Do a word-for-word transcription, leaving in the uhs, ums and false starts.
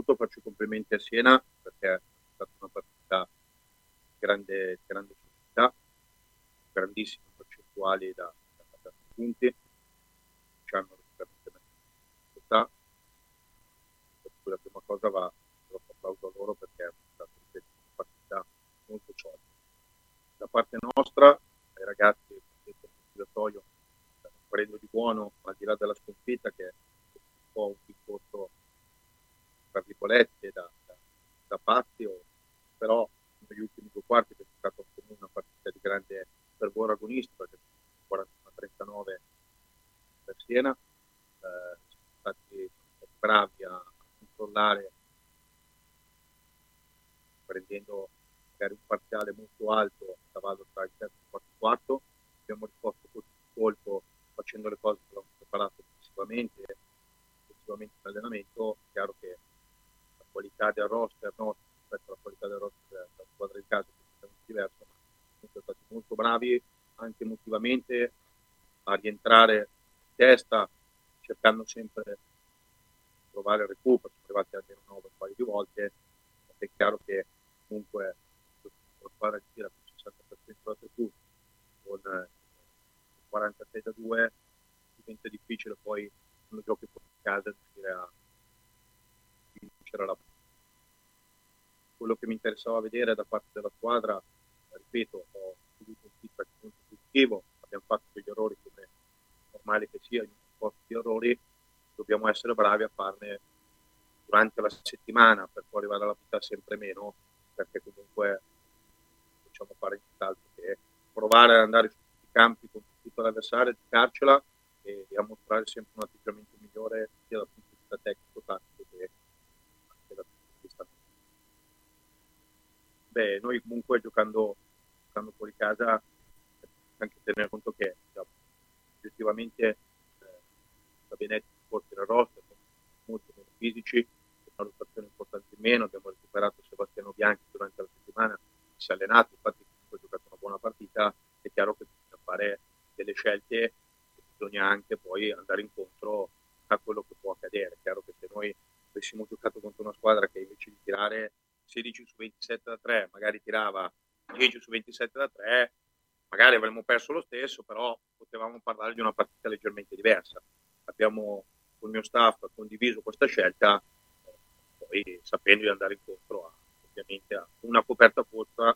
innanzitutto faccio i complimenti a Siena perché è stata una partita di grande, grande solidità, grandissime percentuali da, da, da punti, ci hanno veramente messo in difficoltà, per cui la prima cosa va un applauso a loro perché è stata una partita molto solida. Da parte nostra, ai ragazzi del spogliatoio, prendo di buono, al di là della sconfitta, che è un po' un discorso tra virgolette da, da, da pazzi, o, però negli ultimi due quarti è stata una partita di grande fervore agonistico, perché quarantuno a trentanove per Siena, eh, sono stati bravi a controllare, prendendo magari un parziale molto alto a cavallo tra il terzo e il quarto quarto. Abbiamo risposto col colpo facendo le cose che abbiamo preparato successivamente successivamente in allenamento. È chiaro che la qualità del roster nostro rispetto alla qualità del roster della squadra di casa è diversa, ma siamo stati molto bravi anche emotivamente a rientrare in testa, cercando sempre di trovare il recupero. Sono arrivati almeno nove un paio di volte. È chiaro che comunque la squadra che tira più sessanta per cento da tre punti con quarantasei da due diventa difficile poi quando giochi fuori casa riuscire a vincere la partita. Quello che mi interessava vedere da parte della squadra, ripeto, ho avuto un feedback molto positivo, abbiamo fatto degli errori come normale che sia, in un sport di errori, dobbiamo essere bravi a farne durante la settimana per poi arrivare alla vita sempre meno, perché comunque possiamo fare nient'altro che provare ad andare sui campi con tutto l'avversario, giocarcela e, e a mostrare sempre un atteggiamento migliore sia dal punto di vista tecnico, tattico che anche dal punto di vista. Beh, noi comunque giocando, giocando fuori casa anche tenere conto che diciamo, oggettivamente eh, Sabinetti porti nel roster, sono molto meno fisici, una rotazione importante in meno, abbiamo recuperato Sebastiano Bianchi durante la settimana, si è allenato, infatti comunque ha giocato una buona partita. È chiaro che bisogna fare delle scelte e bisogna anche poi andare incontro a quello che può accadere. È chiaro che se noi avessimo giocato contro una squadra che invece di tirare sedici su ventisette da tre magari tirava dieci su ventisette da tre, magari avremmo perso lo stesso, però potevamo parlare di una partita leggermente diversa. Abbiamo col mio staff condiviso questa scelta, eh, poi sapendo di andare incontro a, ovviamente a una coperta corta